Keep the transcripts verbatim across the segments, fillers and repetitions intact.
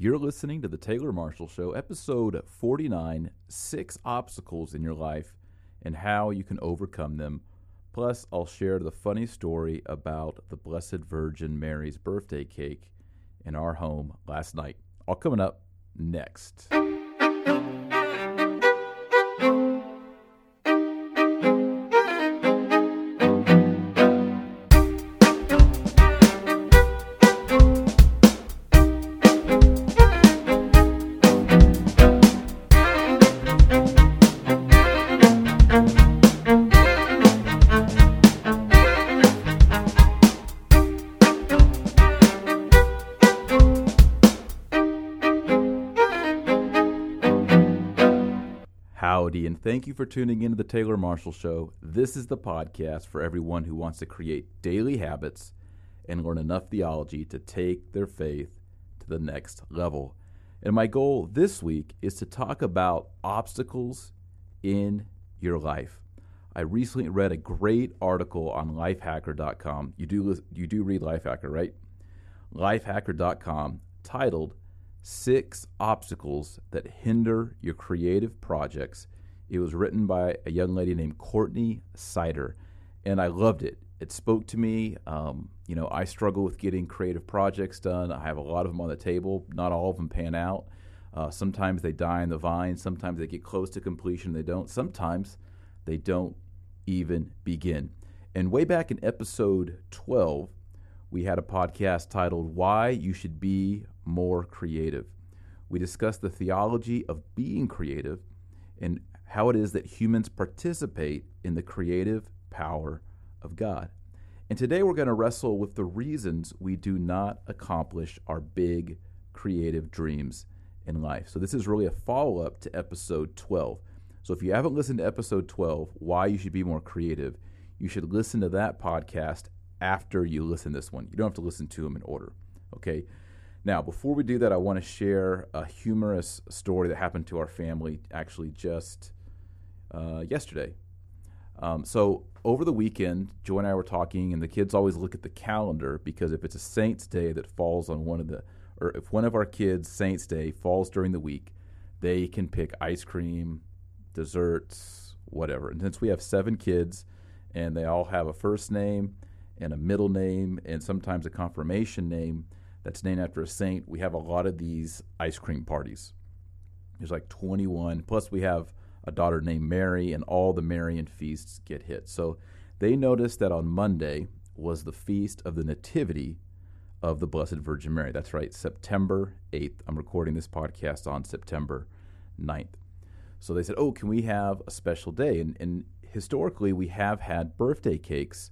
You're listening to The Taylor Marshall Show, episode forty-nine, Six Obstacles in Your Life and How You Can Overcome Them. Plus, I'll share the funny story about the Blessed Virgin Mary's birthday cake in our home last night. All coming up next. Howdy, and thank you for tuning into the Taylor Marshall Show. This is the podcast for everyone who wants to create daily habits and learn enough theology to take their faith to the next level. And my goal this week is to talk about obstacles in your life. I recently read a great article on lifehacker dot com. You do you do read Lifehacker, right? lifehacker dot com, titled Six Obstacles That Hinder Your Creative Projects. It was written by a young lady named Courtney Sider, and I loved it. It spoke to me. Um, you know, I struggle with getting creative projects done. I have a lot of them on the table. Not all of them pan out. Uh, sometimes they die in the vine. Sometimes they get close to completion. They don't. Sometimes they don't even begin. And way back in episode twelve, we had a podcast titled Why You Should Be More Creative. We discussed the theology of being creative and how it is that humans participate in the creative power of God. And today we're going to wrestle with the reasons we do not accomplish our big creative dreams in life. So this is really a follow-up to episode twelve. So if you haven't listened to episode twelve, Why You Should Be More Creative, you should listen to that podcast after you listen to this one. You don't have to listen to them in order, okay? Now, before we do that, I want to share a humorous story that happened to our family actually just uh, yesterday. Um, so over the weekend, Joy and I were talking, and the kids always look at the calendar because if it's a Saints Day that falls on one of the, or if one of our kids' Saints Day falls during the week, they can pick ice cream, desserts, whatever. And since we have seven kids, and they all have a first name and a middle name and sometimes a confirmation name that's named after a saint, we have a lot of these ice cream parties. There's like twenty-one, plus we have a daughter named Mary, and all the Marian feasts get hit. So they noticed that on Monday was the feast of the Nativity of the Blessed Virgin Mary. That's right, September eighth. I'm recording this podcast on September ninth. So they said, oh, can we have a special day? And, and historically, we have had birthday cakes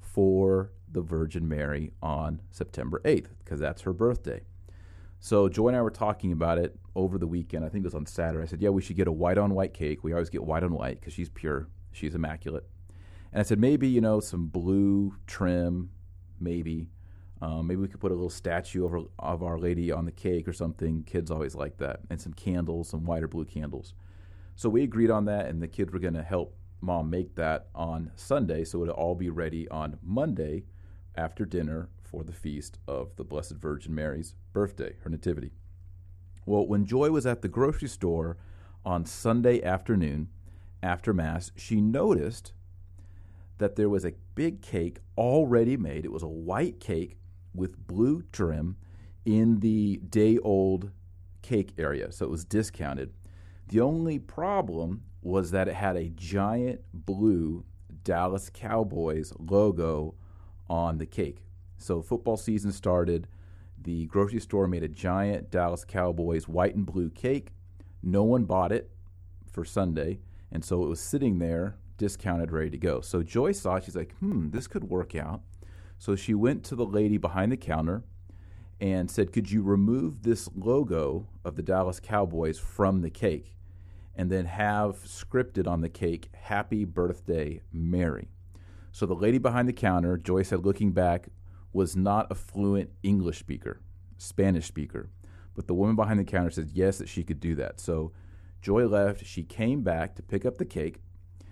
for the Virgin Mary on September eighth, because that's her birthday. So Joy and I were talking about it over the weekend. I think it was on Saturday. I said, yeah, we should get a white-on-white cake. We always get white-on-white because she's pure. She's immaculate. And I said, maybe, you know, some blue trim, maybe. Um, maybe we could put a little statue of, of Our Lady on the cake or something. Kids always like that. And some candles, some white or blue candles. So we agreed on that, and the kids were going to help Mom make that on Sunday, so it would all be ready on Monday after dinner for the feast of the Blessed Virgin Mary's birthday, her nativity. Well, when Joy was at the grocery store on Sunday afternoon after Mass, she noticed that there was a big cake already made. It was a white cake with blue trim in the day-old cake area, so it was discounted. The only problem was that it had a giant blue Dallas Cowboys logo on the cake. So football season started. The grocery store made a giant Dallas Cowboys white and blue cake. No one bought it for Sunday, and so it was sitting there, discounted, ready to go. So Joy saw it. She's like, hmm, this could work out. So she went to the lady behind the counter and said, could you remove this logo of the Dallas Cowboys from the cake and then have scripted on the cake, Happy Birthday, Mary? So the lady behind the counter, Joy said, looking back, was not a fluent English speaker, Spanish speaker. But the woman behind the counter said yes, that she could do that. So Joy left. She came back to pick up the cake,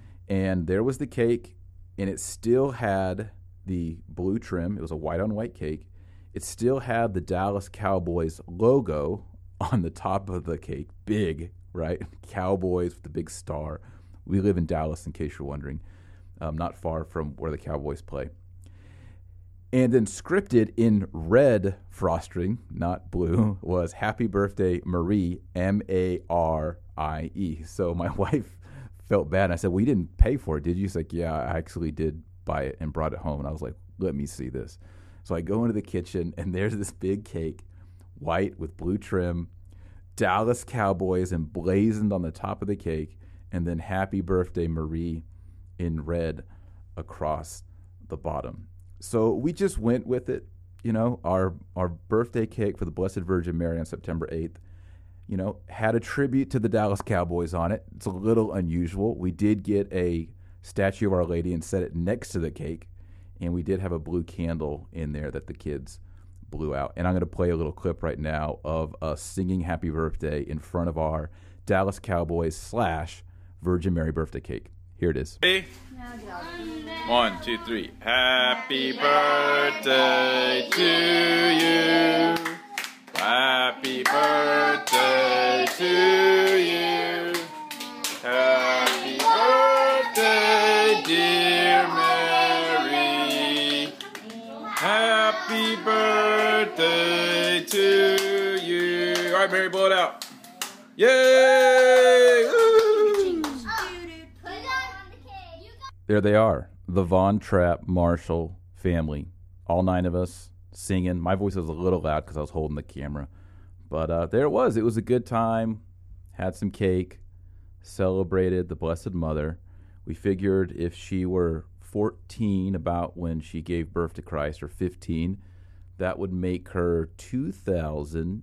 and there was the cake, and it still had the blue trim. It was a white-on-white cake. It still had the Dallas Cowboys logo on the top of the cake, big, right? Cowboys with the big star. We live in Dallas, in case you're wondering, um, not far from where the Cowboys play. And then scripted in red frosting, not blue, was Happy Birthday Marie, M A R I E. So my wife felt bad. And I said, well, you didn't pay for it, did you? She's like, yeah, I actually did buy it and brought it home. And I was like, let me see this. So I go into the kitchen, and there's this big cake, white with blue trim, Dallas Cowboys emblazoned on the top of the cake, and then Happy Birthday Marie in red across the bottom. So we just went with it. You know, our our birthday cake for the Blessed Virgin Mary on September eighth, you know, had a tribute to the Dallas Cowboys on it. It's a little unusual. We did get a statue of Our Lady and set it next to the cake, and we did have a blue candle in there that the kids blew out. And I'm going to play a little clip right now of us singing Happy Birthday in front of our Dallas Cowboys slash Virgin Mary birthday cake. Here it is. Hey. One, two, three. Happy birthday to you. Happy birthday to you. Happy birthday, dear Mary. Happy birthday to you. All right, Mary, blow it out. Yay! Woo! There they are, the Von Trapp Marshall family. All nine of us singing. My voice was a little loud because I was holding the camera. But uh, there it was. It was a good time. Had some cake. Celebrated the Blessed Mother. We figured if she were fourteen, about when she gave birth to Christ, or fifteen, that would make her two thousand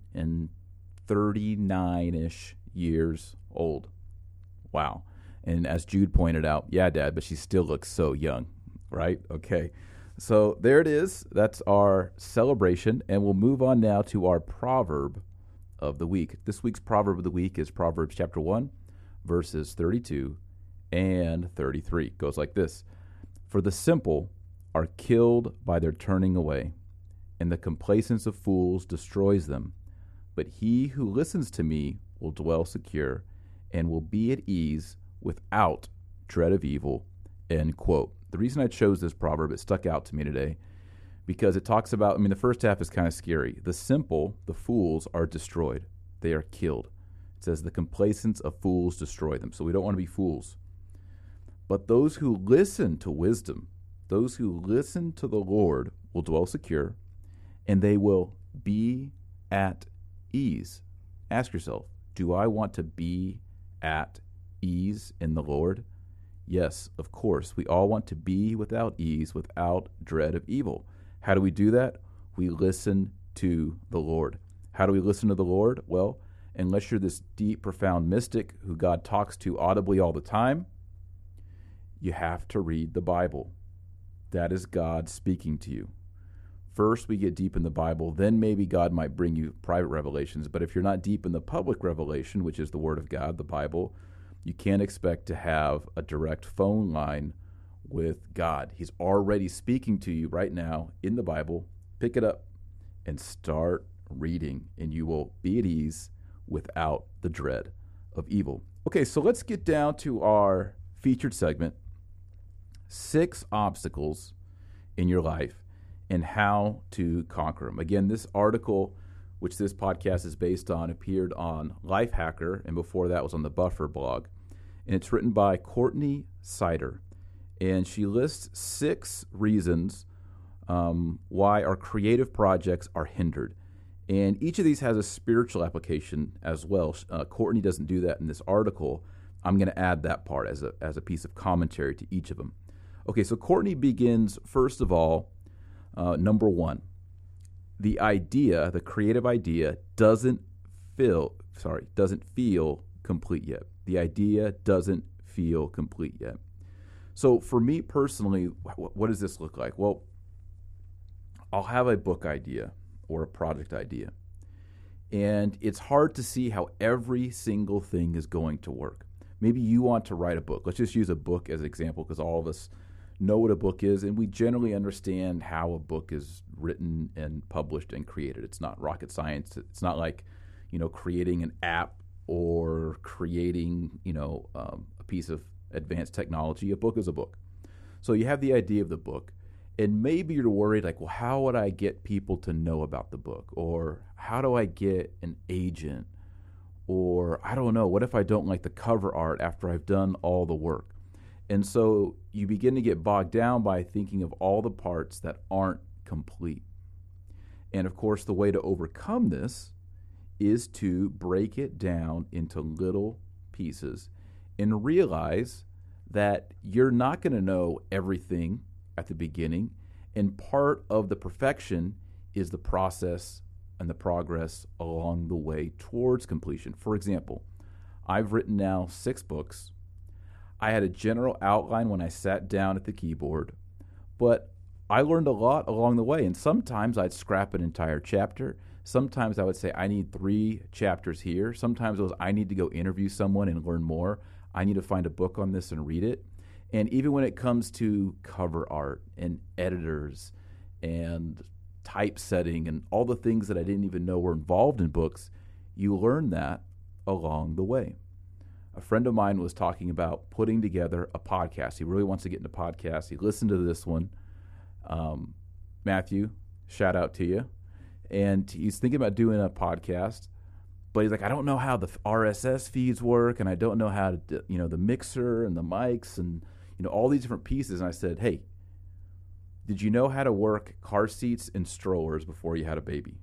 thirty-nine-ish years old. Wow. And as Jude pointed out, yeah, Dad, but she still looks so young, right? Okay. So there it is. That's our celebration. And we'll move on now to our proverb of the week. This week's proverb of the week is Proverbs chapter one, verses thirty-two and thirty-three. It goes like this. For the simple are killed by their turning away, and the complacence of fools destroys them. But he who listens to me will dwell secure and will be at ease without dread of evil, end quote. The reason I chose this proverb, it stuck out to me today, because it talks about, I mean, the first half is kind of scary. The simple, the fools, are destroyed. They are killed. It says the complacence of fools destroy them. So we don't want to be fools. But those who listen to wisdom, those who listen to the Lord will dwell secure, and they will be at ease. Ask yourself, do I want to be at ease in the Lord? Yes, of course. We all want to be without ease, without dread of evil. How do we do that? We listen to the Lord. How do we listen to the Lord? Well, unless you're this deep, profound mystic who God talks to audibly all the time, you have to read the Bible. That is God speaking to you. First, we get deep in the Bible, then maybe God might bring you private revelations. But if you're not deep in the public revelation, which is the Word of God, the Bible, you can't expect to have a direct phone line with God. He's already speaking to you right now in the Bible. Pick it up and start reading, and you will be at ease without the dread of evil. Okay, so let's get down to our featured segment, Six Obstacles in Your Life and How to Conquer Them. Again, this article, which this podcast is based on, appeared on Lifehacker, and before that was on the Buffer blog. And it's written by Courtney Sider. And she lists six reasons um, why our creative projects are hindered. And each of these has a spiritual application as well. Uh, Courtney doesn't do that in this article. I'm going to add that part as a, as a piece of commentary to each of them. Okay, so Courtney begins, first of all, uh, number one. The idea, the creative idea, doesn't feel, sorry, doesn't feel complete yet. The idea doesn't feel complete yet. So for me personally, what does this look like? Well, I'll have a book idea or a project idea, and it's hard to see how every single thing is going to work. Maybe you want to write a book. Let's just use a book as an example, because all of us know what a book is, and we generally understand how a book is written and published and created. It's not rocket science. It's not like, you know, creating an app or creating, you know, um, a piece of advanced technology. A book is a book. So you have the idea of the book, and maybe you're worried, like, well, how would I get people to know about the book? Or how do I get an agent? Or I don't know, what if I don't like the cover art after I've done all the work? And so you begin to get bogged down by thinking of all the parts that aren't complete. And of course, the way to overcome this is to break it down into little pieces and realize that you're not going to know everything at the beginning. And part of the perfection is the process and the progress along the way towards completion. For example, I've written now six books. I had a general outline when I sat down at the keyboard, but I learned a lot along the way. And sometimes I'd scrap an entire chapter. Sometimes I would say, I need three chapters here. Sometimes it was, I need to go interview someone and learn more. I need to find a book on this and read it. And even when it comes to cover art and editors and typesetting and all the things that I didn't even know were involved in books, you learn that along the way. A friend of mine was talking about putting together a podcast. He really wants to get into podcasts. He listened to this one. Um, Matthew, shout out to you. And he's thinking about doing a podcast, but he's like, I don't know how the R S S feeds work, and I don't know how to, you know, the mixer and the mics and, you know, all these different pieces. And I said, hey, did you know how to work car seats and strollers before you had a baby?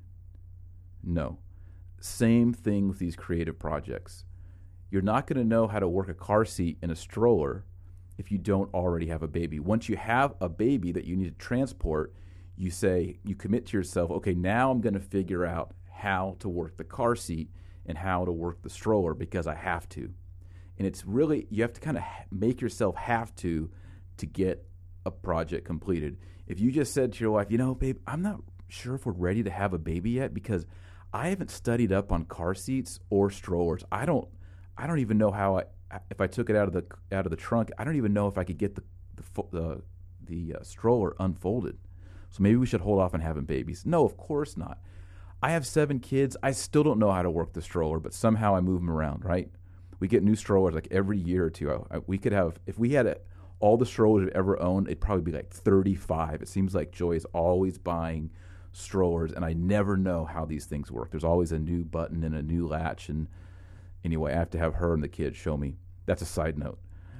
No. Same thing with these creative projects. You're not going to know how to work a car seat and a stroller if you don't already have a baby. Once you have a baby that you need to transport, you say, you commit to yourself, okay, now I'm going to figure out how to work the car seat and how to work the stroller because I have to. And it's really, you have to kind of make yourself have to to get a project completed. If you just said to your wife, you know, babe, I'm not sure if we're ready to have a baby yet because I haven't studied up on car seats or strollers. I don't I don't even know how I, if I took it out of the out of the trunk, I don't even know if I could get the the the, the uh, stroller unfolded. So maybe we should hold off on having babies. No, of course not. I have seven kids. I still don't know how to work the stroller, but somehow I move them around, right? We get new strollers like every year or two. I, we could have, if we had a, all the strollers we've ever owned, it'd probably be like thirty-five. It seems like Joy is always buying strollers, and I never know how these things work. There's always a new button and a new latch, and anyway, I have to have her and the kids show me. That's a side note.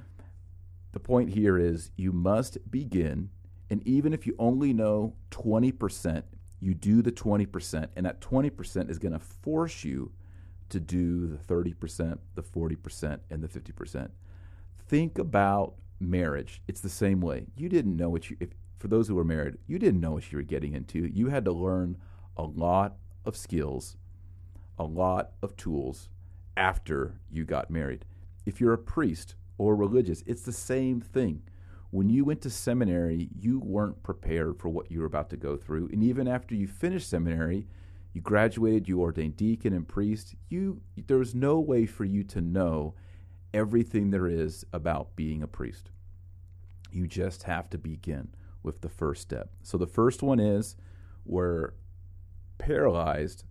The point here is you must begin, and even if you only know twenty percent, you do the twenty percent, and that twenty percent is going to force you to do the thirty percent, the forty percent, and the fifty percent. Think about marriage. It's the same way. You didn't know what you, if, for those who were married, you didn't know what you were getting into. You had to learn a lot of skills, a lot of tools after you got married. If you're a priest or religious, it's the same thing. When you went to seminary, you weren't prepared for what you were about to go through. And even after you finished seminary, you graduated, you ordained deacon and priest, you there was no way for you to know everything there is about being a priest. You just have to begin with the first step. So the first one is we're paralyzed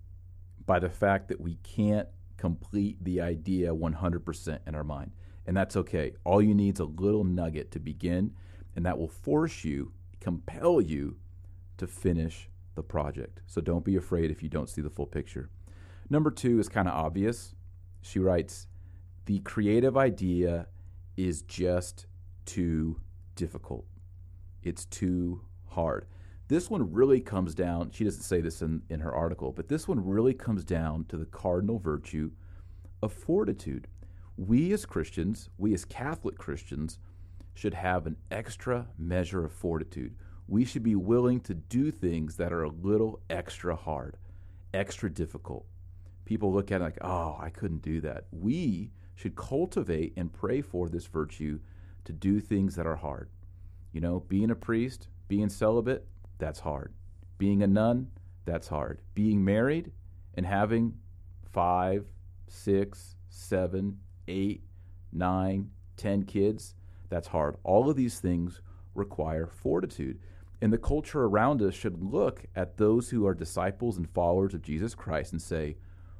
by the fact that we can't complete the idea one hundred percent in our mind. And that's okay. All you need is a little nugget to begin, and that will force you, compel you to finish the project. So don't be afraid if you don't see the full picture. Number two is kind of obvious. She writes, the creative idea is just too difficult. It's too hard. This one really comes down, she doesn't say this in, in her article, but this one really comes down to the cardinal virtue of fortitude. We as Christians, we as Catholic Christians, should have an extra measure of fortitude. We should be willing to do things that are a little extra hard, extra difficult. People look at it like, oh, I couldn't do that. We should cultivate and pray for this virtue to do things that are hard. You know, being a priest, being celibate, that's hard. Being a nun, that's hard. Being married and having five, six, seven, eight, nine, ten kids, that's hard. All of these things require fortitude. And the culture around us should look at those who are disciples and followers of Jesus Christ and say,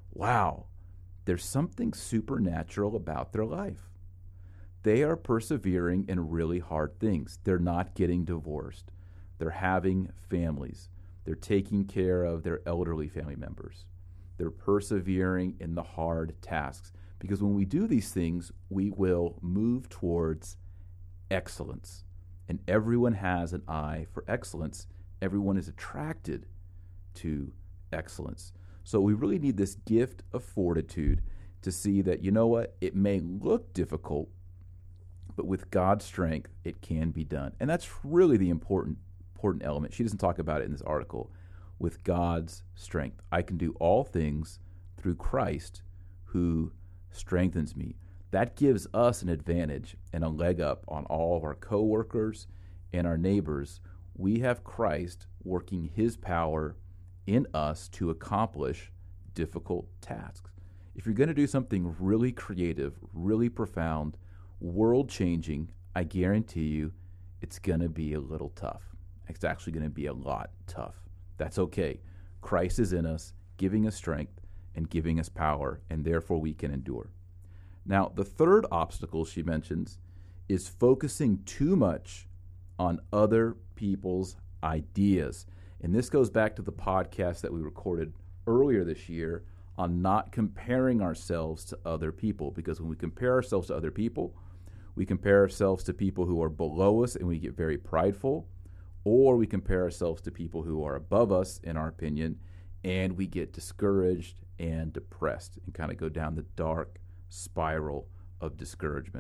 wow, there's something supernatural about their life. They are persevering in really hard things. They're not getting divorced. They're having families. They're taking care of their elderly family members. They're persevering in the hard tasks. Because when we do these things, we will move towards excellence. And everyone has an eye for excellence. Everyone is attracted to excellence. So we really need this gift of fortitude to see that, you know what, it may look difficult, but with God's strength, it can be done. And that's really the important, important element. She doesn't talk about it in this article. With God's strength, I can do all things through Christ who strengthens me. That gives us an advantage and a leg up on all of our coworkers and our neighbors. We have Christ working his power in us to accomplish difficult tasks. If you're going to do something really creative, really profound, world-changing, I guarantee you it's going to be a little tough. It's actually going to be a lot tough. That's okay. Christ is in us, giving us strength and giving us power, and therefore we can endure. Now, the third obstacle she mentions is focusing too much on other people's ideas. And this goes back to the podcast that we recorded earlier this year on not comparing ourselves to other people. Because when we compare ourselves to other people, we compare ourselves to people who are below us and we get very prideful, or we compare ourselves to people who are above us, in our opinion, and we get discouraged and depressed and kind of go down the dark spiral of discouragement.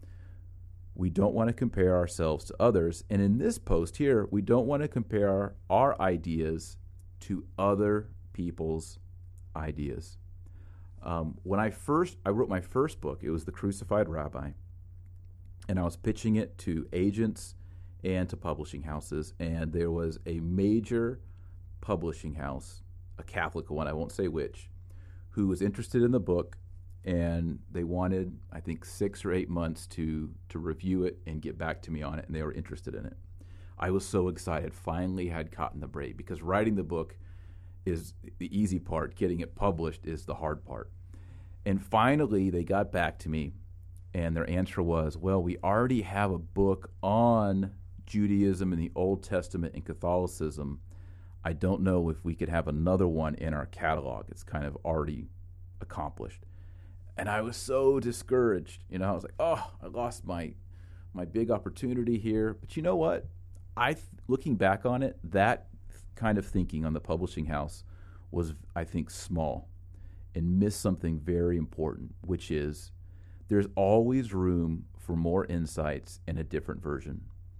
We don't want to compare ourselves to others. And in this post here, we don't want to compare our ideas to other people's ideas. Um, when I first, I wrote my first book, it was The Crucified Rabbi, and I was pitching it to agents and to publishing houses, and there was a major publishing house, a Catholic one, I won't say which, who was interested in the book, and they wanted, I think, six or eight months to to review it and get back to me on it, and they were interested in it. I was so excited, finally had caught in the braid, because writing the book is the easy part, getting it published is the hard part. And finally, they got back to me, and their answer was, well, we already have a book on Judaism and the Old Testament and Catholicism. I don't know if we could have another one in our catalog. It's kind of already accomplished. And I was so discouraged. You know, I was like, oh, I lost my my big opportunity here. But you know what? I, looking back on it, that kind of thinking on the publishing house was, I think, small and missed something very important, which is there's always room for more insights in a different version.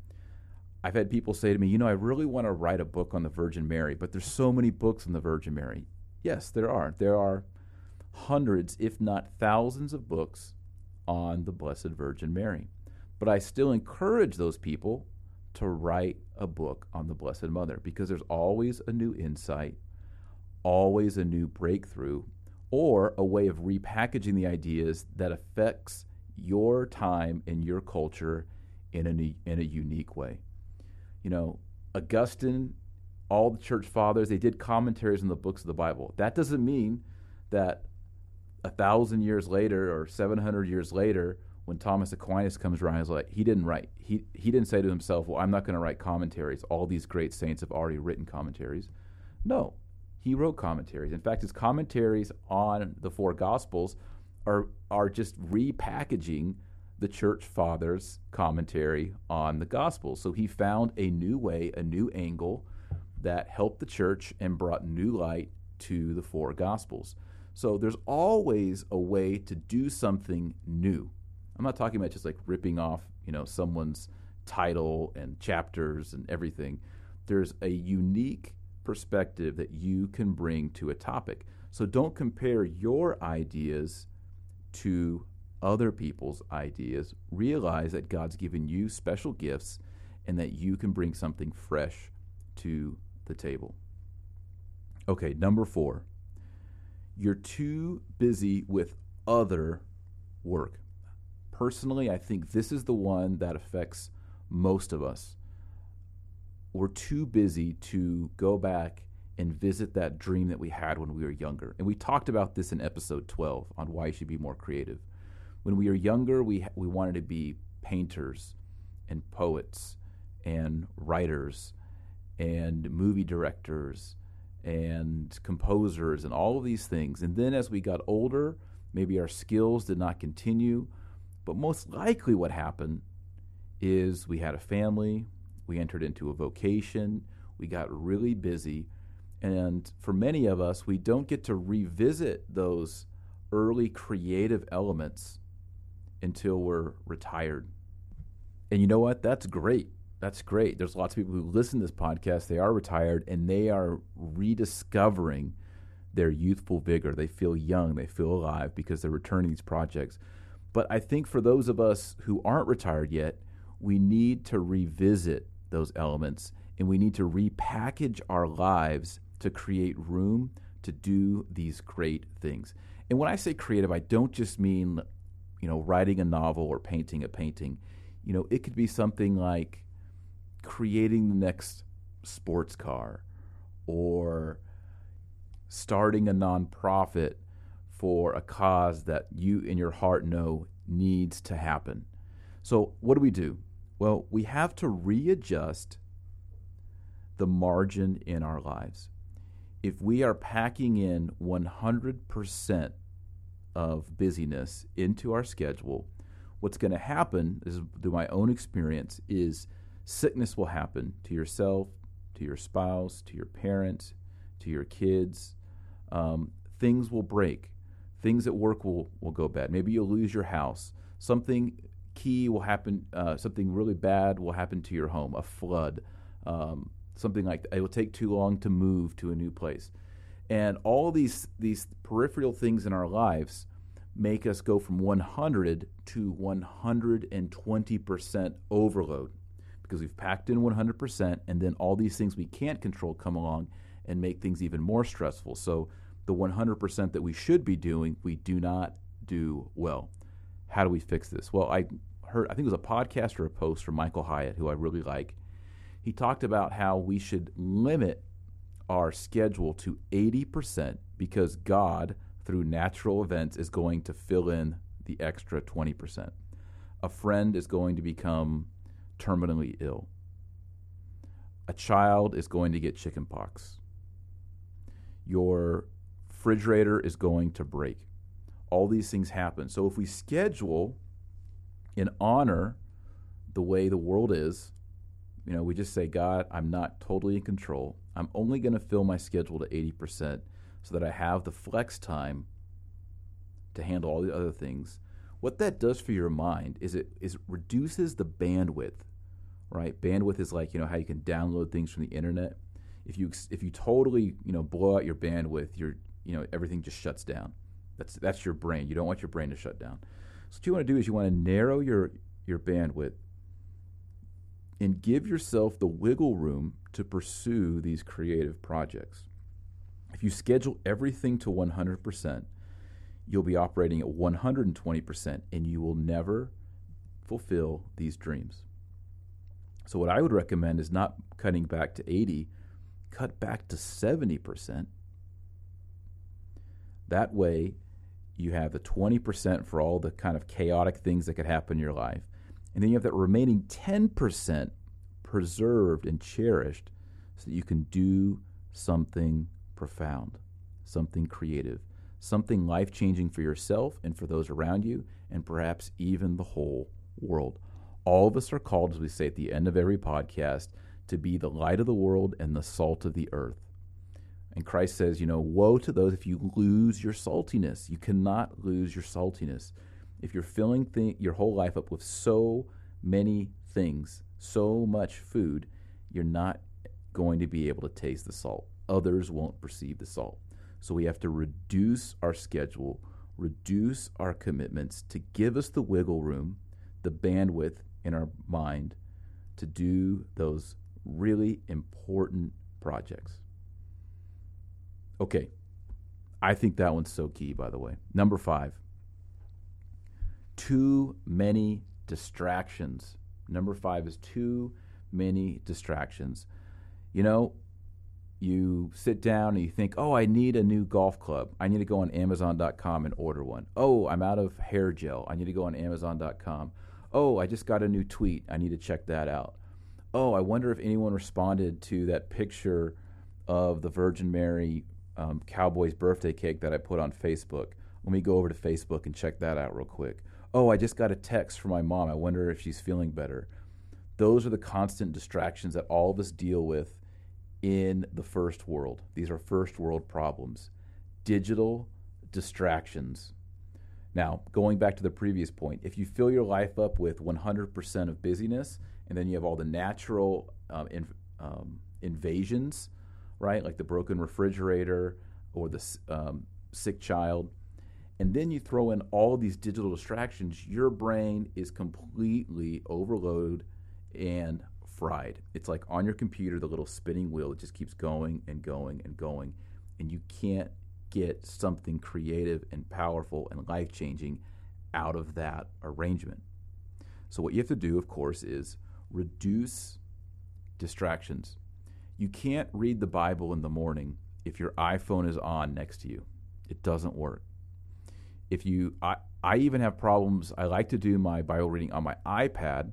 I've had people say to me, you know, I really want to write a book on the Virgin Mary, but there's so many books on the Virgin Mary. Yes, there are. There are hundreds, if not thousands of books on the Blessed Virgin Mary. But I still encourage those people to write a book on the Blessed Mother, because there's always a new insight, always a new breakthrough, or a way of repackaging the ideas that affects your time and your culture in a, in a unique way. You know, Augustine, all the church fathers, they did commentaries on the books of the Bible. That doesn't mean that a thousand years later or seven hundred years later, when Thomas Aquinas comes around, he's like, he didn't write. He he didn't say to himself, well, I'm not going to write commentaries. All these great saints have already written commentaries. No, he wrote commentaries. In fact, his commentaries on the four Gospels are are just repackaging the church fathers' commentary on the Gospels. So he found a new way, a new angle that helped the church and brought new light to the four Gospels. So there's always a way to do something new. I'm not talking about just like ripping off, you know, someone's title and chapters and everything. There's a unique perspective that you can bring to a topic. So don't compare your ideas to other people's ideas. Realize that God's given you special gifts and that you can bring something fresh to the table. Okay, number four. You're too busy with other work. Personally, I think this is the one that affects most of us. We're too busy to go back and visit that dream that we had when we were younger. And we talked about this in episode twelve on why you should be more creative. When we were younger, we we wanted to be painters and poets and writers and movie directors and composers and all of these things. And then as we got older, maybe our skills did not continue, but most likely what happened is we had a family, we entered into a vocation, we got really busy, and for many of us, we don't get to revisit those early creative elements until we're retired. And you know what? That's great. That's great. There's lots of people who listen to this podcast, they are retired, and they are rediscovering their youthful vigor. They feel young, they feel alive because they're returning these projects. But I think for those of us who aren't retired yet, we need to revisit those elements, and we need to repackage our lives to create room to do these great things. And when I say creative, I don't just mean, you know, writing a novel or painting a painting. You know, it could be something like creating the next sports car, or starting a nonprofit for a cause that you in your heart know needs to happen. So what do we do? Well, we have to readjust the margin in our lives. If we are packing in one hundred percent of busyness into our schedule, what's going to happen is, through my own experience, is sickness will happen to yourself, to your spouse, to your parents, to your kids. Um, things will break. Things at work will, will go bad. Maybe you'll lose your house. Something key will happen. Uh, something really bad will happen to your home, a flood, um, something like that. It will take too long to move to a new place. And all these these peripheral things in our lives make us go from one hundred to one hundred twenty percent overload, because we've packed in one hundred percent, and then all these things we can't control come along and make things even more stressful. So the one hundred percent that we should be doing, we do not do well. How do we fix this? Well, I heard, I think it was a podcast or a post from Michael Hyatt, who I really like. He talked about how we should limit our schedule to eighty percent because God, through natural events, is going to fill in the extra twenty percent. A friend is going to become terminally ill. A child is going to get chickenpox. Your refrigerator is going to break. All these things happen. So if we schedule and honor the way the world is, you know, we just say, God, I'm not totally in control. I'm only going to fill my schedule to eighty percent so that I have the flex time to handle all the other things. What that does for your mind is it is it reduces the bandwidth, right? Bandwidth is like, you know, how you can download things from the internet. If you if you totally, you know, blow out your bandwidth, your you know, everything just shuts down. That's that's your brain. You don't want your brain to shut down. So what you want to do is you want to narrow your your bandwidth and give yourself the wiggle room to pursue these creative projects. If you schedule everything to one hundred percent, you'll be operating at one hundred twenty percent, and you will never fulfill these dreams. So what I would recommend is not cutting back to eighty, cut back to seventy percent. That way, you have the twenty percent for all the kind of chaotic things that could happen in your life. And then you have that remaining ten percent preserved and cherished so that you can do something profound, something creative, something life-changing for yourself and for those around you, and perhaps even the whole world. All of us are called, as we say at the end of every podcast, to be the light of the world and the salt of the earth. And Christ says, you know, woe to those if you lose your saltiness. You cannot lose your saltiness. If you're filling th- your whole life up with so many things, so much food, you're not going to be able to taste the salt. Others won't perceive the salt. So we have to reduce our schedule, reduce our commitments to give us the wiggle room, the bandwidth in our mind to do those really important projects. Okay, I think that one's so key, by the way. Number five, too many distractions. Number five is too many distractions. You know, you sit down and you think, oh, I need a new golf club. I need to go on Amazon dot com and order one. Oh, I'm out of hair gel. I need to go on Amazon dot com. Oh, I just got a new tweet. I need to check that out. Oh, I wonder if anyone responded to that picture of the Virgin Mary um, Cowboys birthday cake that I put on Facebook. Let me go over to Facebook and check that out real quick. Oh, I just got a text from my mom. I wonder if she's feeling better. Those are the constant distractions that all of us deal with in the first world. These are first world problems. Digital distractions. Now, going back to the previous point, if you fill your life up with one hundred percent of busyness, and then you have all the natural um, in, um, invasions, right, like the broken refrigerator or the um, sick child, and then you throw in all of these digital distractions, your brain is completely overloaded and fried. It's like on your computer, the little spinning wheel, it just keeps going and going and going, and you can't get something creative and powerful and life-changing out of that arrangement. So what you have to do, of course, is reduce distractions. You can't read the Bible in the morning if your iPhone is on next to you. It doesn't work. If you, I, I even have problems. I like to do my Bible reading on my iPad,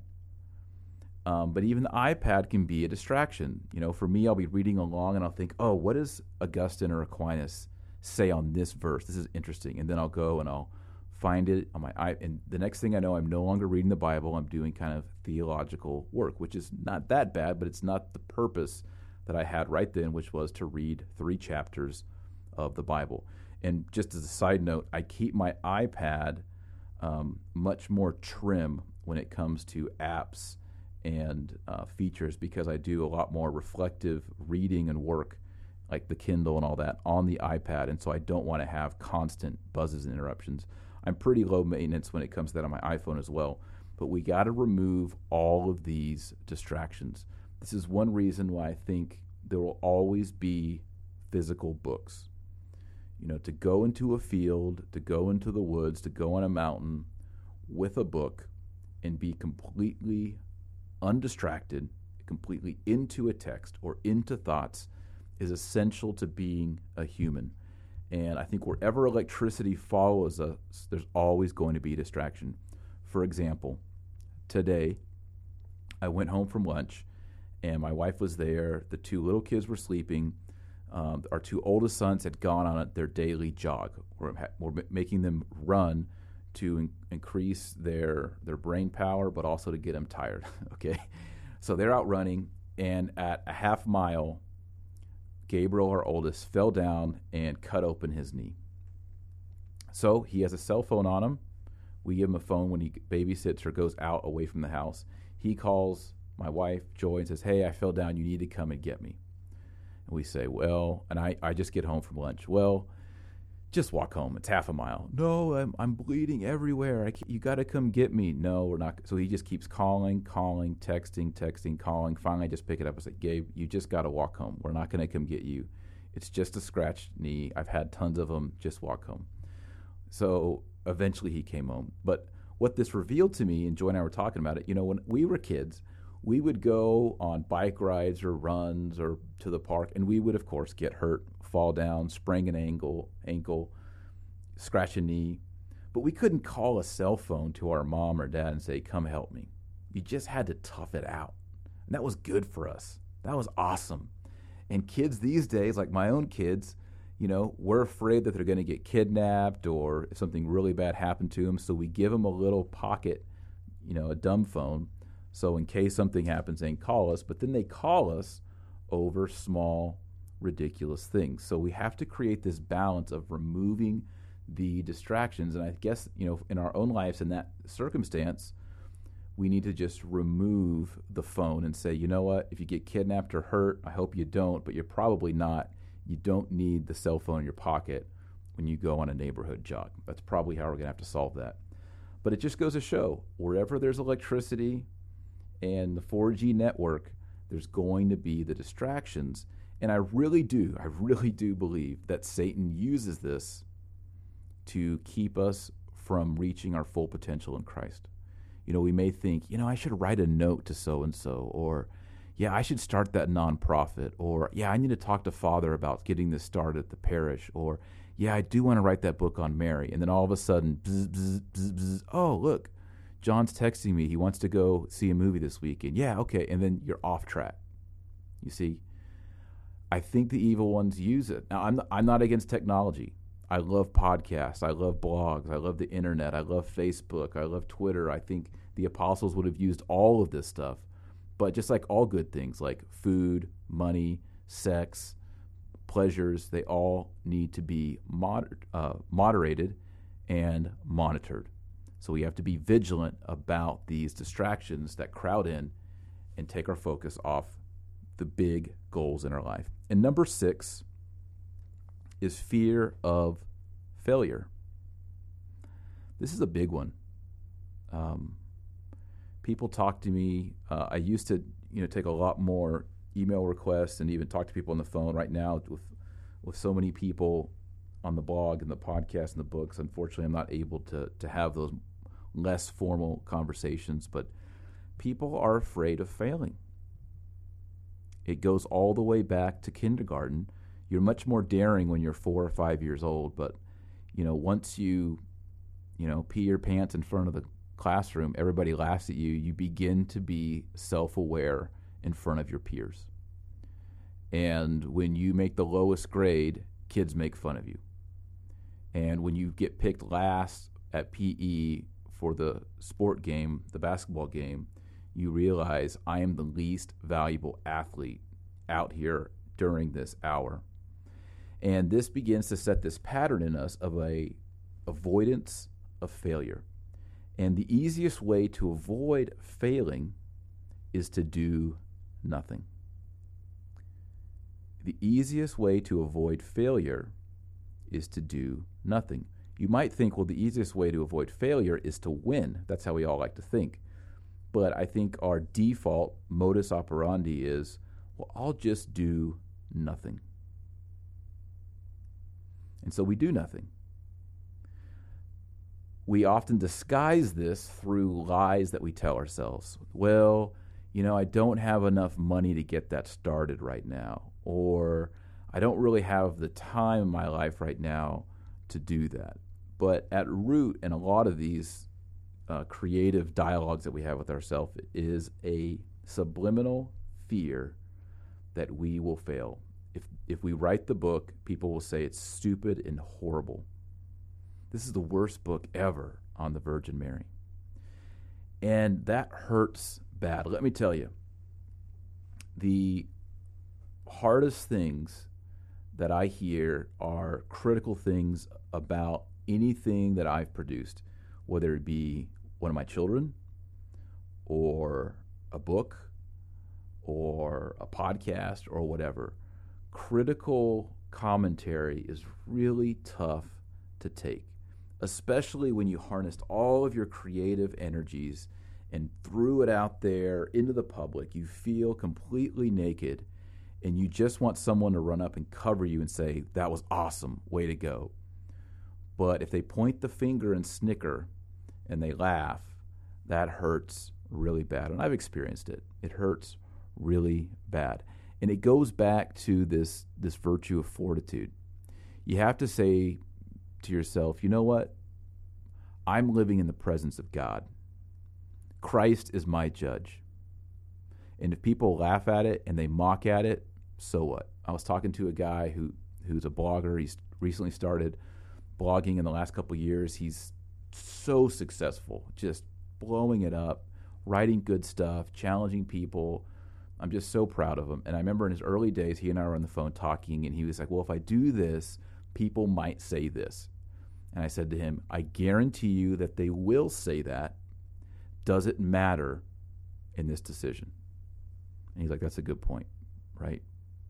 um, but even the iPad can be a distraction. You know, for me, I'll be reading along and I'll think, oh, what does Augustine or Aquinas say on this verse? This is interesting. And then I'll go and I'll find it on my iPad. And the next thing I know, I'm no longer reading the Bible. I'm doing kind of theological work, which is not that bad, but it's not the purpose that I had right then, which was to read three chapters of the Bible. And just as a side note, I keep my iPad um, much more trim when it comes to apps and uh, features, because I do a lot more reflective reading and work, like the Kindle and all that, on the iPad. And so I don't want to have constant buzzes and interruptions. I'm pretty low maintenance when it comes to that on my iPhone as well. But we got to remove all of these distractions. This is one reason why I think there will always be physical books. You know, to go into a field, to go into the woods, to go on a mountain with a book and be completely undistracted, completely into a text or into thoughts is essential to being a human. And I think wherever electricity follows us, there's always going to be a distraction. For example, today I went home from lunch and my wife was there. The two little kids were sleeping. Um, our two oldest sons had gone on their daily jog. We're, we're making them run to in- increase their their brain power, but also to get them tired. Okay, so they're out running, and at a half mile, Gabriel, our oldest, fell down and cut open his knee. So he has a cell phone on him. We give him a phone when he babysits or goes out away from the house. He calls my wife, Joy, and says, "Hey, I fell down. You need to come and get me." And we say, well, and I, I just get home from lunch. Well, just walk home. It's half a mile. No, I'm I'm bleeding everywhere. I you got to come get me. No, we're not. So he just keeps calling, calling, texting, texting, calling. Finally, I just pick it up and say, Gabe, you just got to walk home. We're not going to come get you. It's just a scratched knee. I've had tons of them. Just walk home. So eventually he came home. But what this revealed to me, and Joy and I were talking about it, you know, when we were kids, we would go on bike rides or runs or to the park, and we would, of course, get hurt, fall down, sprain an ankle, ankle, scratch a knee. But we couldn't call a cell phone to our mom or dad and say, come help me. You just had to tough it out. And that was good for us. That was awesome. And kids these days, like my own kids, you know, we're afraid that they're going to get kidnapped or if something really bad happened to them. So we give them a little pocket, you know, a dumb phone. So in case something happens, they can call us, but then they call us over small, ridiculous things. So we have to create this balance of removing the distractions. And I guess, you know, in our own lives in that circumstance, we need to just remove the phone and say, you know what, if you get kidnapped or hurt, I hope you don't, but you're probably not. You don't need the cell phone in your pocket when you go on a neighborhood jog. That's probably how we're going to have to solve that. But it just goes to show, wherever there's electricity and the four G network, there's going to be the distractions. And I really do, I really do believe that Satan uses this to keep us from reaching our full potential in Christ. You know, we may think, you know, I should write a note to so-and-so, or, yeah, I should start that nonprofit, or yeah, I need to talk to Father about getting this started at the parish, or yeah, I do want to write that book on Mary. And then all of a sudden, bzz, bzz, bzz, bzz, oh, look, John's texting me. He wants to go see a movie this weekend. Yeah, okay. And then you're off track. You see, I think the evil ones use it. Now, I'm not, I'm not against technology. I love podcasts. I love blogs. I love the internet. I love Facebook. I love Twitter. I think the apostles would have used all of this stuff. But just like all good things, like food, money, sex, pleasures, they all need to be moder- uh, moderated and monitored. So we have to be vigilant about these distractions that crowd in and take our focus off the big goals in our life. And number six is fear of failure. This is a big one. Um, people talk to me. Uh, I used to, you know, take a lot more email requests and even talk to people on the phone. Right now, with with so many people on the blog and the podcast and the books, unfortunately, I'm not able to to have those less formal conversations. But people are afraid of failing. It goes all the way back to kindergarten. You're much more daring when you're four or five years old, but you know, once you, you know, pee your pants in front of the classroom, everybody laughs at you. You begin to be self-aware in front of your peers. And when you make the lowest grade, kids make fun of you. And when you get picked last at P E for the sport game, the basketball game, you realize I am the least valuable athlete out here during this hour. And this begins to set this pattern in us of a avoidance of failure. And the easiest way to avoid failing is to do nothing. The easiest way to avoid failure is to do nothing. You might think, well, the easiest way to avoid failure is to win. That's how we all like to think. But I think our default modus operandi is, well, I'll just do nothing. And so we do nothing. We often disguise this through lies that we tell ourselves. Well, you know, I don't have enough money to get that started right now. Or I don't really have the time in my life right now to do that. But at root, in a lot of these uh, creative dialogues that we have with ourselves, is a subliminal fear that we will fail. If if we write the book, people will say it's stupid and horrible. This is the worst book ever on the Virgin Mary. And that hurts bad. Let me tell you, the hardest things that I hear are critical things about anything that I've produced, whether it be one of my children or a book or a podcast or whatever. Critical commentary is really tough to take, especially when you harnessed all of your creative energies and threw it out there into the public. You feel completely naked, and you just want someone to run up and cover you and say, that was awesome, way to go. But if they point the finger and snicker and they laugh, that hurts really bad. And I've experienced it. It hurts really bad. And it goes back to this, this virtue of fortitude. You have to say to yourself, you know what? I'm living in the presence of God. Christ is my judge. And if people laugh at it and they mock at it, so what? I was talking to a guy who, who's a blogger. He's recently started blogging in the last couple of years. He's so successful, just blowing it up, writing good stuff, challenging people. I'm just so proud of him. And I remember in his early days, he and I were on the phone talking, and he was like, well, if I do this, people might say this. And I said to him, I guarantee you that they will say that. Does it matter in this decision? And he's like, that's a good point, right?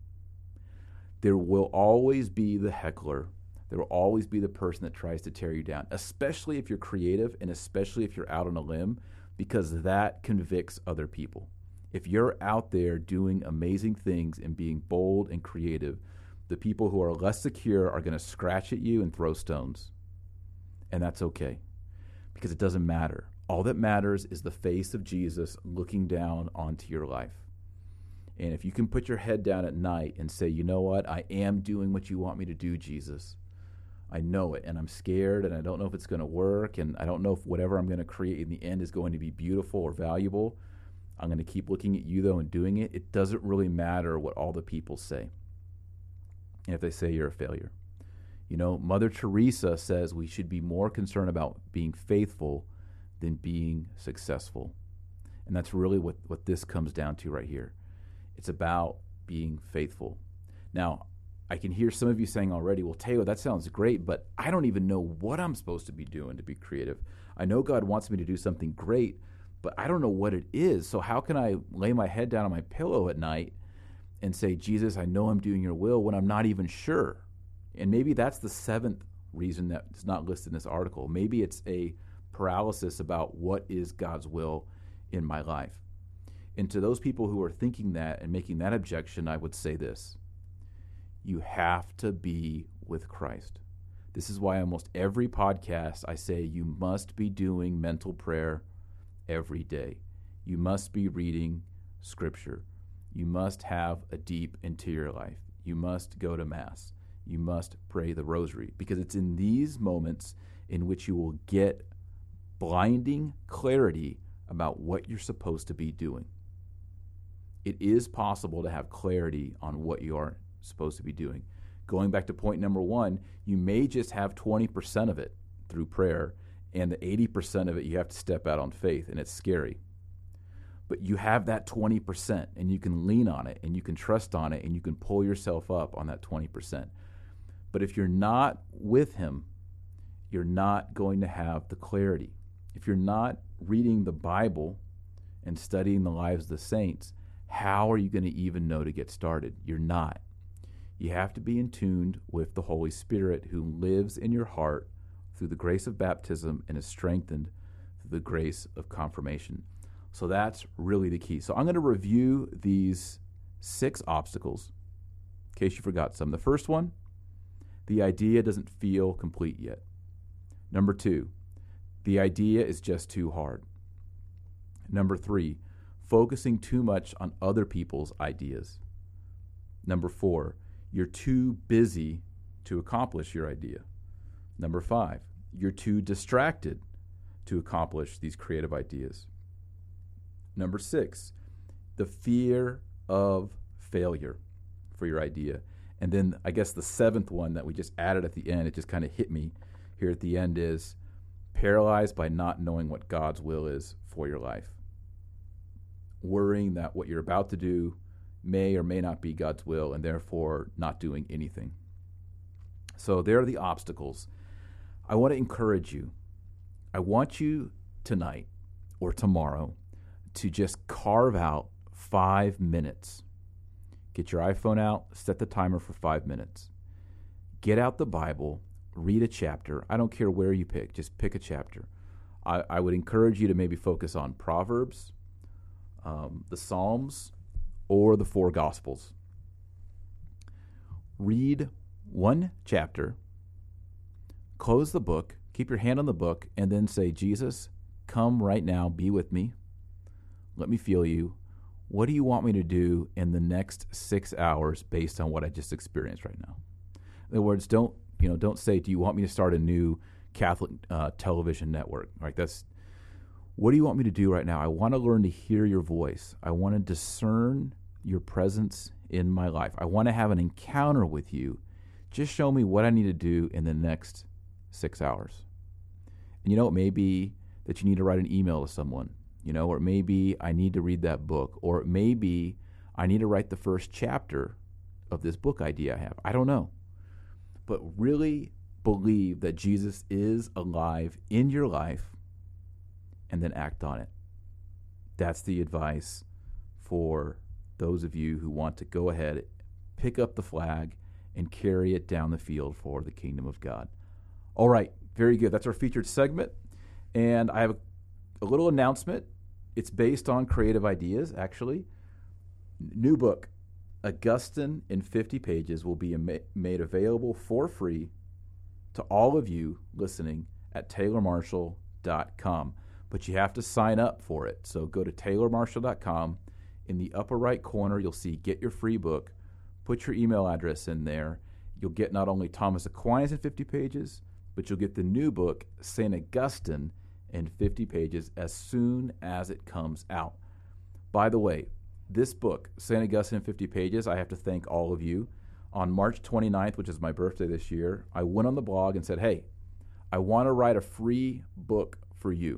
There will always be the heckler. There will always be the person that tries to tear you down, especially if you're creative and especially if you're out on a limb, because that convicts other people. If you're out there doing amazing things and being bold and creative, the people who are less secure are going to scratch at you and throw stones. And that's okay, because it doesn't matter. All that matters is the face of Jesus looking down onto your life. And if you can put your head down at night and say, you know what, I am doing what you want me to do, Jesus. I know it, and I'm scared, and I don't know if it's going to work, and I don't know if whatever I'm going to create in the end is going to be beautiful or valuable. I'm going to keep looking at you, though, and doing it. It doesn't really matter what all the people say, and if they say you're a failure. You know, Mother Teresa says we should be more concerned about being faithful than being successful. And that's really what, what this comes down to right here. It's about being faithful. Now, I can hear some of you saying already, well, Taylor, that sounds great, but I don't even know what I'm supposed to be doing to be creative. I know God wants me to do something great, but I don't know what it is. So how can I lay my head down on my pillow at night and say, Jesus, I know I'm doing your will when I'm not even sure? And maybe that's the seventh reason that it's not listed in this article. Maybe it's a paralysis about what is God's will in my life. And to those people who are thinking that and making that objection, I would say this. You have to be with Christ. This is why almost every podcast I say you must be doing mental prayer every day. You must be reading Scripture. You must have a deep interior life. You must go to Mass. You must pray the Rosary, because it's in these moments in which you will get blinding clarity about what you're supposed to be doing. It is possible to have clarity on what you are supposed to be doing. Going back to point number one, you may just have twenty percent of it through prayer, and the eighty percent of it you have to step out on faith, and it's scary. But you have that twenty percent, and you can lean on it, and you can trust on it, and you can pull yourself up on that twenty percent. But if you're not with him, you're not going to have the clarity. If you're not reading the Bible and studying the lives of the saints, how are you going to even know to get started? You're not. You have to be in tune with the Holy Spirit, who lives in your heart through the grace of baptism and is strengthened through the grace of confirmation. So that's really the key. So I'm going to review these six obstacles in case you forgot some. The first one, the idea doesn't feel complete yet. Number two, the idea is just too hard. Number three, focusing too much on other people's ideas. Number four, you're too busy to accomplish your idea. Number five, you're too distracted to accomplish these creative ideas. Number six, the fear of failure for your idea. And then I guess the seventh one that we just added at the end, it just kind of hit me here at the end, is paralyzed by not knowing what God's will is for your life. Worrying that what you're about to do may or may not be God's will, and therefore not doing anything. So there are the obstacles. I want to encourage you. I want you tonight or tomorrow to just carve out five minutes. Get your iPhone out, set the timer for five minutes. Get out the Bible, read a chapter. I don't care where you pick, just pick a chapter. I, I would encourage you to maybe focus on Proverbs, um, the Psalms, or the four Gospels. Read one chapter, close the book, keep your hand on the book, and then say, Jesus, come right now, be with me. Let me feel you. What do you want me to do in the next six hours based on what I just experienced right now? In other words, don't you know? Don't say, do you want me to start a new Catholic uh, television network? Right? That's what do you want me to do right now? I want to learn to hear your voice. I want to discern your presence in my life. I want to have an encounter with you. Just show me what I need to do in the next six hours. And you know, it may be that you need to write an email to someone, you know, or it may be I need to read that book, or it may be I need to write the first chapter of this book idea I have. I don't know. But really believe that Jesus is alive in your life and then act on it. That's the advice for those of you who want to go ahead, pick up the flag, and carry it down the field for the kingdom of God. All right, very good. That's our featured segment. And I have a, a little announcement. It's based on creative ideas, actually. New book, Augustine in fifty pages, will be ama- made available for free to all of you listening at taylor marshall dot com. But you have to sign up for it. So go to taylor marshall dot com In the upper right corner, you'll see Get Your Free Book. Put your email address in there. You'll get not only Thomas Aquinas in fifty pages, but you'll get the new book, Saint Augustine, in fifty pages as soon as it comes out. By the way, this book, Saint Augustine in fifty pages, I have to thank all of you. On March twenty-ninth, which is my birthday this year, I went on the blog and said, hey, I want to write a free book for you.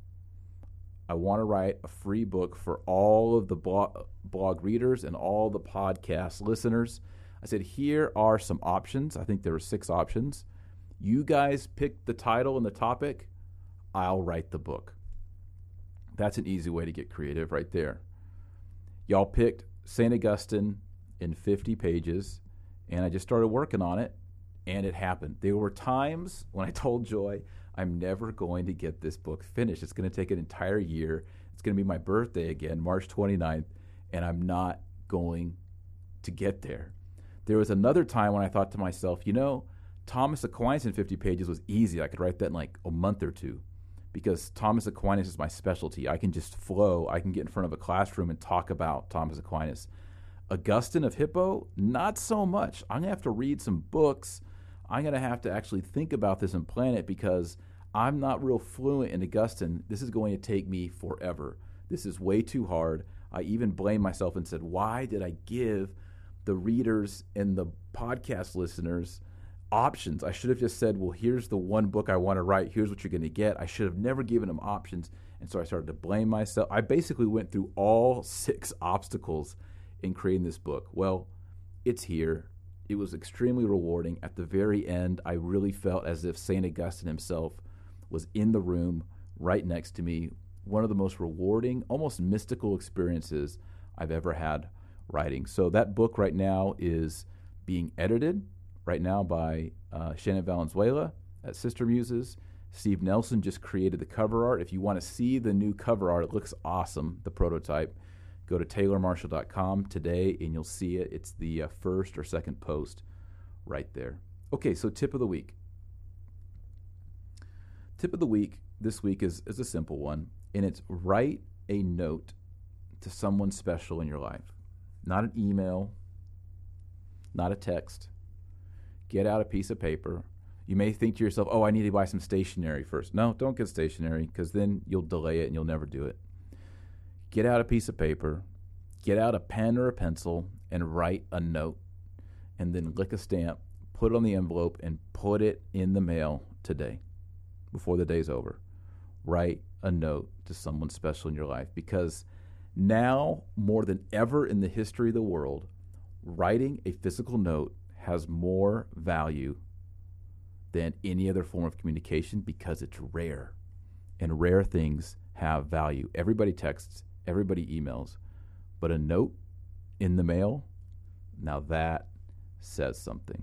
I want to write a free book for all of the blog, blog readers and all the podcast listeners. I said, here are some options. I think there were six options. You guys pick the title and the topic. I'll write the book. That's an easy way to get creative right there. Y'all picked Saint Augustine in fifty pages, and I just started working on it, and it happened. There were times when I told Joy, I'm never going to get this book finished. It's going to take an entire year. It's going to be my birthday again, March twenty-ninth, and I'm not going to get there. There was another time when I thought to myself, you know, Thomas Aquinas in fifty pages was easy. I could write that in like a month or two because Thomas Aquinas is my specialty. I can just flow. I can get in front of a classroom and talk about Thomas Aquinas. Augustine of Hippo, not so much. I'm going to have to read some books. I'm going to have to actually think about this and plan it because I'm not real fluent in Augustine. This is going to take me forever. This is way too hard. I even blamed myself and said, why did I give the readers and the podcast listeners options? I should have just said, well, here's the one book I want to write. Here's what you're going to get. I should have never given them options. And so I started to blame myself. I basically went through all six obstacles in creating this book. Well, it's here. It was extremely rewarding. At the very end, I really felt as if Saint Augustine himself was in the room right next to me. One of the most rewarding, almost mystical experiences I've ever had writing. So that book right now is being edited right now by uh, Shannon Valenzuela at Sister Muses. Steve Nelson just created the cover art. If you want to see the new cover art, it looks awesome, the prototype. Go to taylor marshall dot com today and you'll see it. It's the uh, first or second post right there. Okay, so tip of the week. Tip of the week this week is, is a simple one, and it's write a note to someone special in your life. Not an email, not a text. Get out a piece of paper. You may think to yourself, oh, I need to buy some stationery first. No, don't get stationery because then you'll delay it and you'll never do it. Get out a piece of paper, get out a pen or a pencil, and write a note. And then lick a stamp, put it on the envelope, and put it in the mail today before the day's over. Write a note to someone special in your life because now, more than ever in the history of the world, writing a physical note has more value than any other form of communication because it's rare. And rare things have value. Everybody texts, everybody emails, but a note in the mail, now that says something.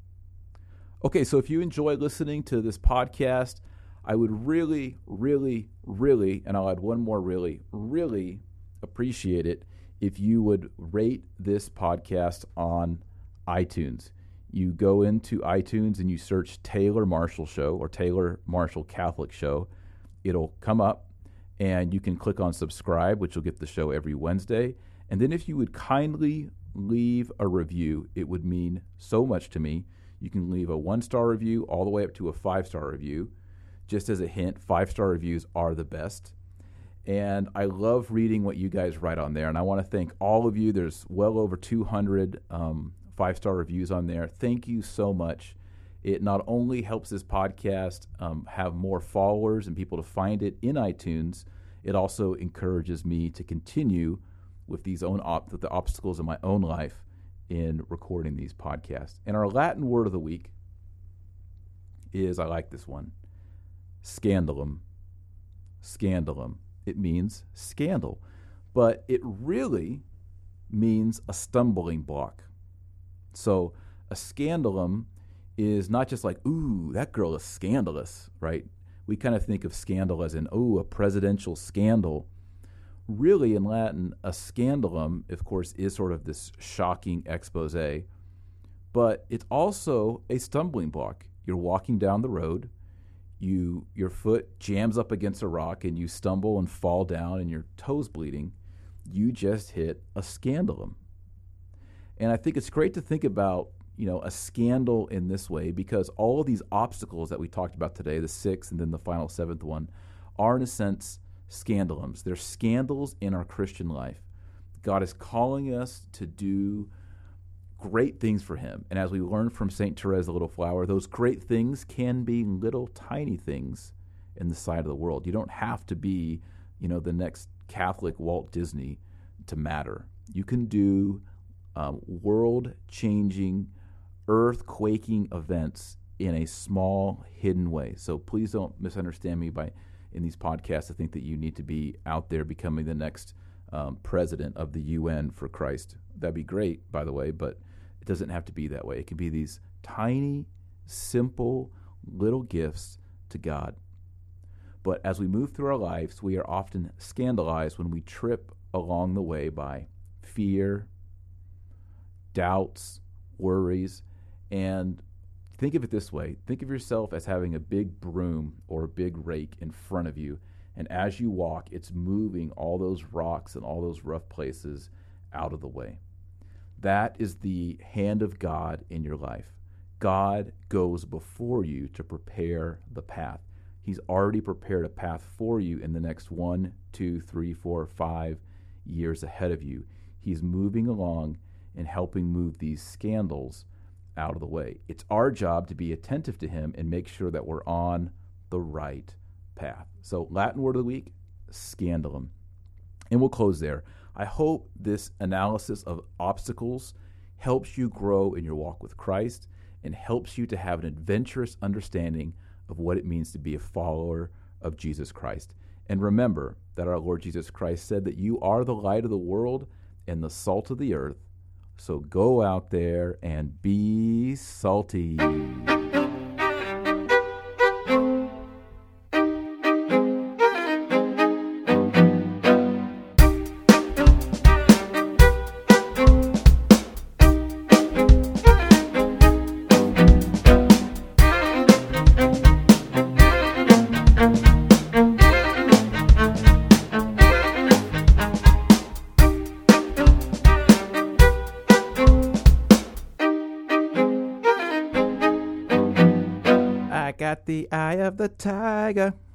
Okay, so if you enjoy listening to this podcast, I would really, really, really, and I'll add one more really, really appreciate it if you would rate this podcast on iTunes. You go into iTunes and you search Taylor Marshall Show or Taylor Marshall Catholic Show. It'll come up and you can click on subscribe, which will get the show every Wednesday. And then if you would kindly leave a review, it would mean so much to me. You can leave a one-star review all the way up to a five-star review. Just as a hint, five-star reviews are the best. And I love reading what you guys write on there. And I want to thank all of you. There's well over two hundred um, five-star reviews on there. Thank you so much. It not only helps this podcast um, have more followers and people to find it in iTunes, it also encourages me to continue with these own op- with the obstacles in my own life in recording these podcasts. And our Latin word of the week is, I like this one, scandalum. Scandalum. It means scandal, but it really means a stumbling block. So a scandalum is not just like, ooh, that girl is scandalous, right? We kind of think of scandal as in, ooh, a presidential scandal. Really, in Latin, a scandalum, of course, is sort of this shocking expose, but it's also a stumbling block. You're walking down the road, you your foot jams up against a rock, and you stumble and fall down, and your toes bleeding. you just hit a scandalum. And I think it's great to think about, you know, a scandal in this way, because all of these obstacles that we talked about today, the sixth and then the final seventh one, are in a sense scandalums. They're scandals in our Christian life. God is calling us to do great things for him. And as we learned from Saint Therese the Little Flower, those great things can be little tiny things in the sight of the world. You don't have to be, you know, the next Catholic Walt Disney to matter. You can do um, world-changing, earth-quaking events in a small, hidden way. So please don't misunderstand me by in these podcasts to think that you need to be out there becoming the next um, president of the U N for Christ. That'd be great, by the way, but it doesn't have to be that way. It can be these tiny, simple, little gifts to God. But as we move through our lives, we are often scandalized when we trip along the way by fear, doubts, worries, and think of it this way. Think of yourself as having a big broom or a big rake in front of you, and as you walk, it's moving all those rocks and all those rough places out of the way. That is the hand of God in your life. God goes before you to prepare the path. He's already prepared a path for you in the next one, two, three, four, five years ahead of you. He's moving along and helping move these scandals out of the way. It's our job to be attentive to him and make sure that we're on the right path. So Latin word of the week, scandalum. And we'll close there. I hope this analysis of obstacles helps you grow in your walk with Christ and helps you to have an adventurous understanding of what it means to be a follower of Jesus Christ. And remember that our Lord Jesus Christ said that you are the light of the world and the salt of the earth. So go out there and be salty. Got the eye of the tiger.